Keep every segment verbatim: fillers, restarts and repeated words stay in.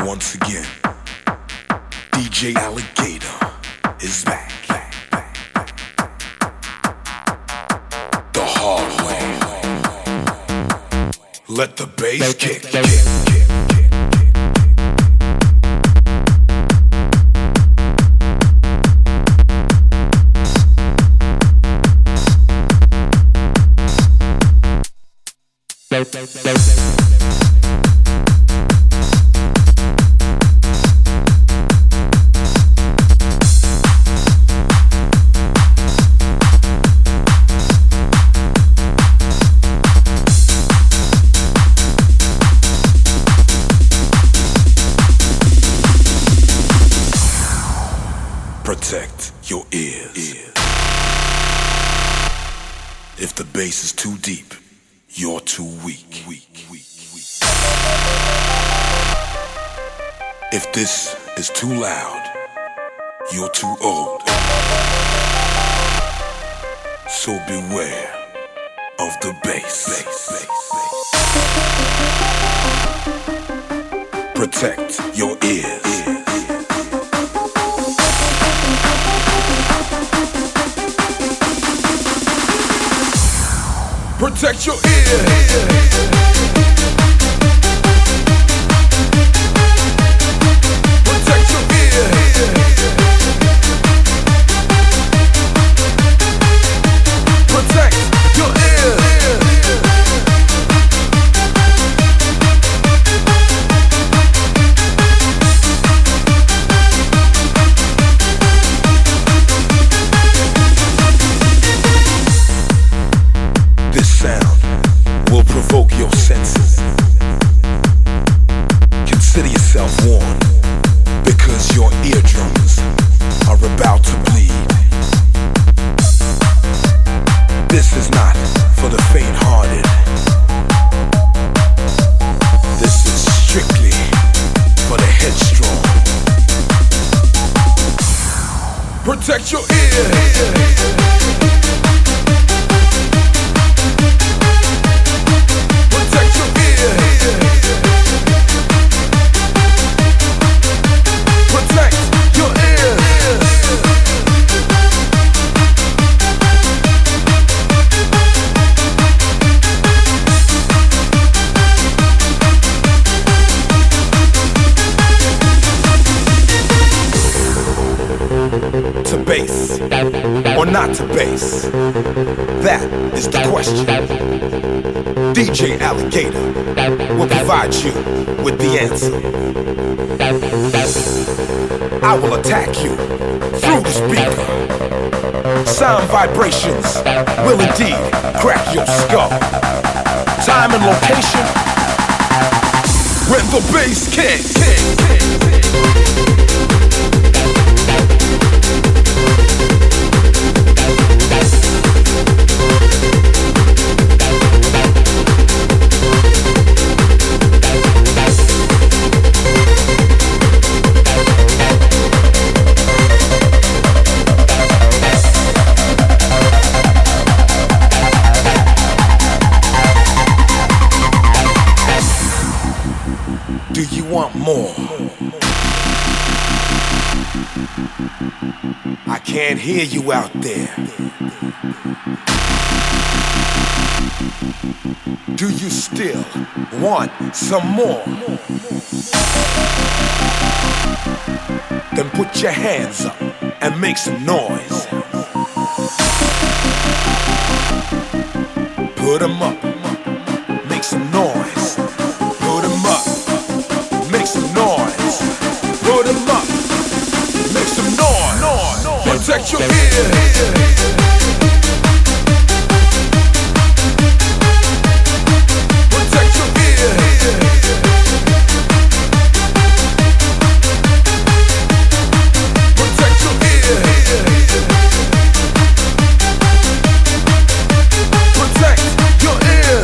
once again, D J Alligator is back. The hard way. Let the bass kick. kick, kick. Protect your ears. If the bass is too deep, you're too weak. If this is too loud, you're too old. So beware of the bass. Protect your ears. Protect your ears. Protect your ears. Protect your ears. This sound will provoke your senses. Consider yourself warned, because your eardrums are about to bleed. This is not for the faint-hearted. This is strictly for the headstrong. Protect your ears. To bass or not to bass? That is the question. D J Alligator will provide you with the answer. I will attack you through the speaker. Sound vibrations will indeed crack your skull. Time and location when the bass kicks. Do you want more? I can't hear you out there. Do you still want some more? Then put your hands up and make some noise. Put 'em up, make some noise. Put 'em up. Make some noise. Put 'em up. Make some noise. Protect your ears. Protect your ears. Protect your ears. Protect your ears.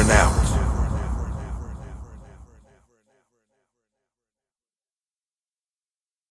over and out.